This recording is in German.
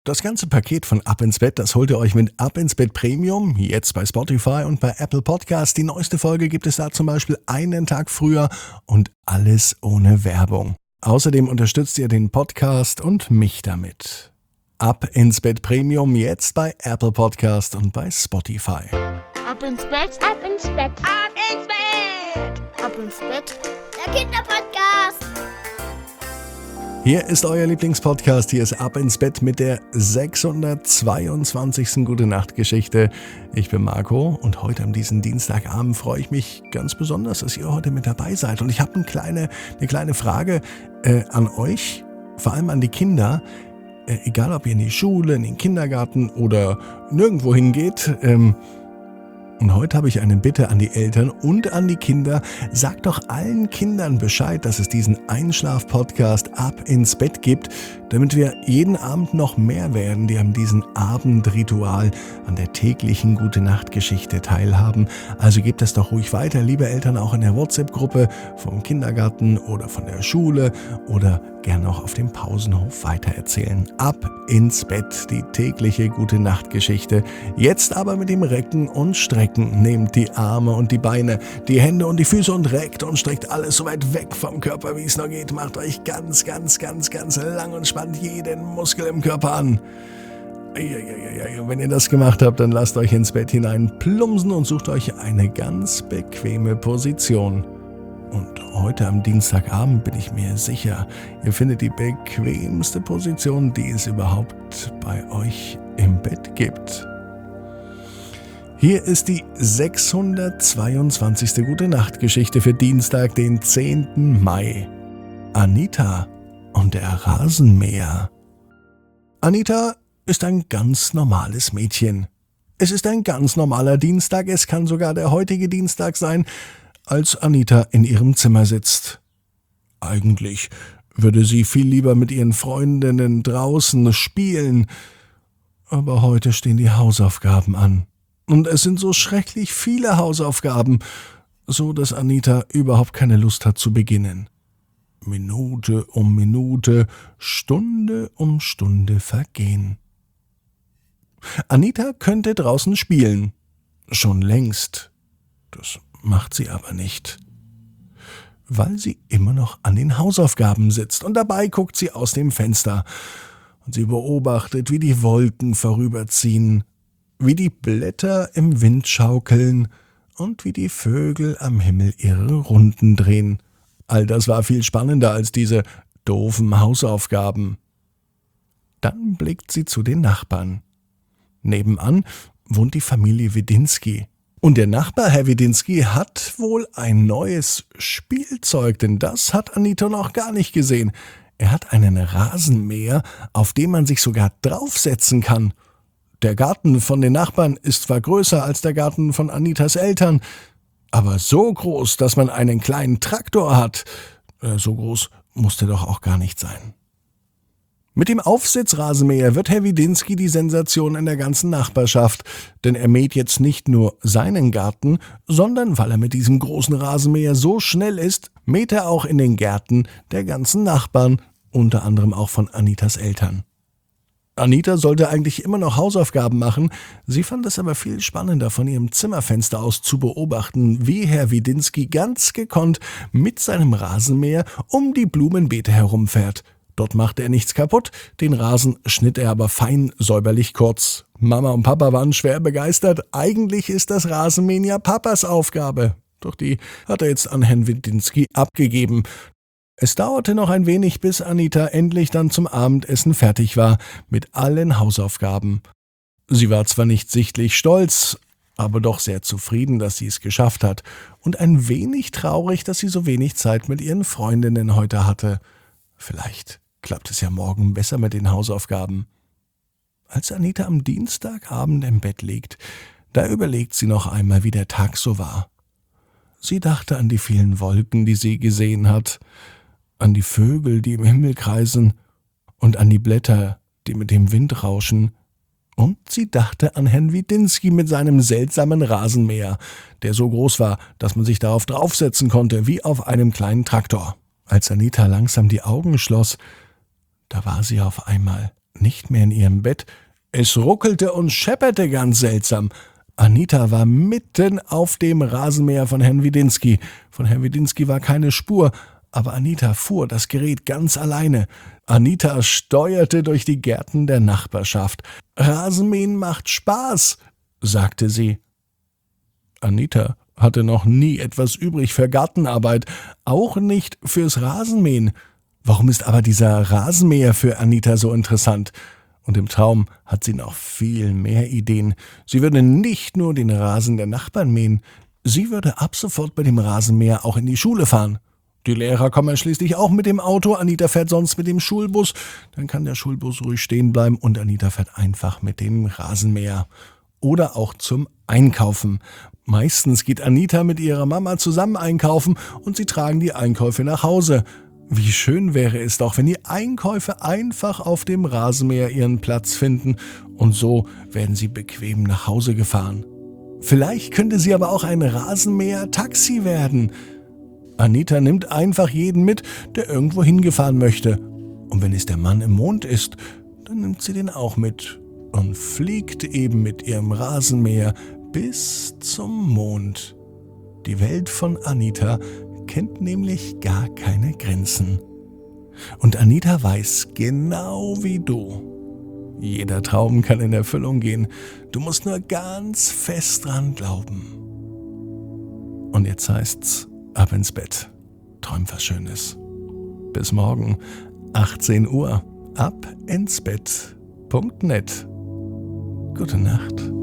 Das ganze Paket von Ab ins Bett, das holt ihr euch mit Ab ins Bett Premium, jetzt bei Spotify und bei Apple Podcasts. Die neueste Folge gibt es da zum Beispiel einen Tag früher und alles ohne Werbung. Außerdem unterstützt ihr den Podcast und mich damit. Ab ins Bett Premium, jetzt bei Apple Podcast und bei Spotify. Ab ins Bett, ab ins Bett, ab ins Bett, ab ins Bett, der Kinderpodcast. Hier ist euer Lieblingspodcast, hier ist Ab ins Bett mit der 622. Gute-Nacht-Geschichte. Ich bin Marco und heute an diesem Dienstagabend freue ich mich ganz besonders, dass ihr heute mit dabei seid. Und ich habe eine kleine Frage an euch, vor allem an die Kinder. Egal, ob ihr in die Schule, in den Kindergarten oder nirgendwo hingeht. Und heute habe ich eine Bitte an die Eltern und an die Kinder. Sagt doch allen Kindern Bescheid, dass es diesen Einschlaf-Podcast Ab ins Bett gibt, damit wir jeden Abend noch mehr werden, die an diesem Abendritual, an der täglichen Gute-Nacht-Geschichte teilhaben. Also gebt es doch ruhig weiter, liebe Eltern, auch in der WhatsApp-Gruppe vom Kindergarten oder von der Schule oder gerne auch auf dem Pausenhof weitererzählen. Ab ins Bett, die tägliche Gute-Nacht-Geschichte. Jetzt aber mit dem Recken und Strecken. Nehmt die Arme und die Beine, die Hände und die Füße und reckt und streckt alles so weit weg vom Körper, wie es noch geht. Macht euch ganz lang und spannt jeden Muskel im Körper an. Wenn ihr das gemacht habt, dann lasst euch ins Bett hinein plumpsen und sucht euch eine ganz bequeme Position. Und heute am Dienstagabend bin ich mir sicher, ihr findet die bequemste Position, die es überhaupt bei euch im Bett gibt. Hier ist die 622. Gute-Nacht-Geschichte für Dienstag, den 10. Mai. Anita und der Rasenmäher. Anita ist ein ganz normales Mädchen. Es ist ein ganz normaler Dienstag, es kann sogar der heutige Dienstag sein, als Anita in ihrem Zimmer sitzt. Eigentlich würde sie viel lieber mit ihren Freundinnen draußen spielen, aber heute stehen die Hausaufgaben an. Und es sind so schrecklich viele Hausaufgaben, so dass Anita überhaupt keine Lust hat zu beginnen. Minute um Minute, Stunde um Stunde vergehen. Anita könnte draußen spielen. Schon längst. Das macht sie aber nicht. Weil sie immer noch an den Hausaufgaben sitzt und dabei guckt sie aus dem Fenster. Und sie beobachtet, wie die Wolken vorüberziehen, wie die Blätter im Wind schaukeln und wie die Vögel am Himmel ihre Runden drehen. All das war viel spannender als diese doofen Hausaufgaben. Dann blickt sie zu den Nachbarn. Nebenan wohnt die Familie Wedinski. Und der Nachbar, Herr Wedinski, hat wohl ein neues Spielzeug, denn das hat Anita noch gar nicht gesehen. Er hat einen Rasenmäher, auf dem man sich sogar draufsetzen kann. Der Garten von den Nachbarn ist zwar größer als der Garten von Anitas Eltern, aber so groß, dass man einen kleinen Traktor hat. So groß musste doch auch gar nicht sein. Mit dem Aufsitzrasenmäher wird Herr Wedinski die Sensation in der ganzen Nachbarschaft, denn er mäht jetzt nicht nur seinen Garten, sondern weil er mit diesem großen Rasenmäher so schnell ist, mäht er auch in den Gärten der ganzen Nachbarn, unter anderem auch von Anitas Eltern. Anita sollte eigentlich immer noch Hausaufgaben machen, sie fand es aber viel spannender, von ihrem Zimmerfenster aus zu beobachten, wie Herr Wedinski ganz gekonnt mit seinem Rasenmäher um die Blumenbeete herumfährt. Dort machte er nichts kaputt, den Rasen schnitt er aber fein säuberlich kurz. Mama und Papa waren schwer begeistert, eigentlich ist das Rasenmähen ja Papas Aufgabe. Doch die hat er jetzt an Herrn Wedinski abgegeben. Es dauerte noch ein wenig, bis Anita endlich dann zum Abendessen fertig war mit allen Hausaufgaben. Sie war zwar nicht sichtlich stolz, aber doch sehr zufrieden, dass sie es geschafft hat und ein wenig traurig, dass sie so wenig Zeit mit ihren Freundinnen heute hatte. Vielleicht klappt es ja morgen besser mit den Hausaufgaben. Als Anita am Dienstagabend im Bett liegt, da überlegt sie noch einmal, wie der Tag so war. Sie dachte an die vielen Wolken, die sie gesehen hat, an die Vögel, die im Himmel kreisen und an die Blätter, die mit dem Wind rauschen. Und sie dachte an Herrn Wedinski mit seinem seltsamen Rasenmäher, der so groß war, dass man sich darauf draufsetzen konnte, wie auf einem kleinen Traktor. Als Anita langsam die Augen schloss, da war sie auf einmal nicht mehr in ihrem Bett. Es ruckelte und schepperte ganz seltsam. Anita war mitten auf dem Rasenmäher von Herrn Widinski. Von Herrn Widinski war keine Spur, aber Anita fuhr das Gerät ganz alleine. Anita steuerte durch die Gärten der Nachbarschaft. »Rasenmähen macht Spaß«, sagte sie. Anita hatte noch nie etwas übrig für Gartenarbeit, auch nicht fürs Rasenmähen. Warum ist aber dieser Rasenmäher für Anita so interessant? Und im Traum hat sie noch viel mehr Ideen. Sie würde nicht nur den Rasen der Nachbarn mähen, sie würde ab sofort bei dem Rasenmäher auch in die Schule fahren. Die Lehrer kommen schließlich auch mit dem Auto, Anita fährt sonst mit dem Schulbus. Dann kann der Schulbus ruhig stehen bleiben und Anita fährt einfach mit dem Rasenmäher. Oder auch zum Einkaufen. Meistens geht Anita mit ihrer Mama zusammen einkaufen und sie tragen die Einkäufe nach Hause. Wie schön wäre es doch, wenn die Einkäufe einfach auf dem Rasenmäher ihren Platz finden und so werden sie bequem nach Hause gefahren. Vielleicht könnte sie aber auch ein Rasenmäher-Taxi werden. Anita nimmt einfach jeden mit, der irgendwo hingefahren möchte. Und wenn es der Mann im Mond ist, dann nimmt sie den auch mit und fliegt eben mit ihrem Rasenmäher bis zum Mond. Die Welt von Anita kennt nämlich gar keine Grenzen. Und Anita weiß, genau wie du, jeder Traum kann in Erfüllung gehen. Du musst nur ganz fest dran glauben. Und jetzt heißt's, ab ins Bett. Träum was Schönes. Bis morgen, 18 Uhr, abinsbett.net. Gute Nacht.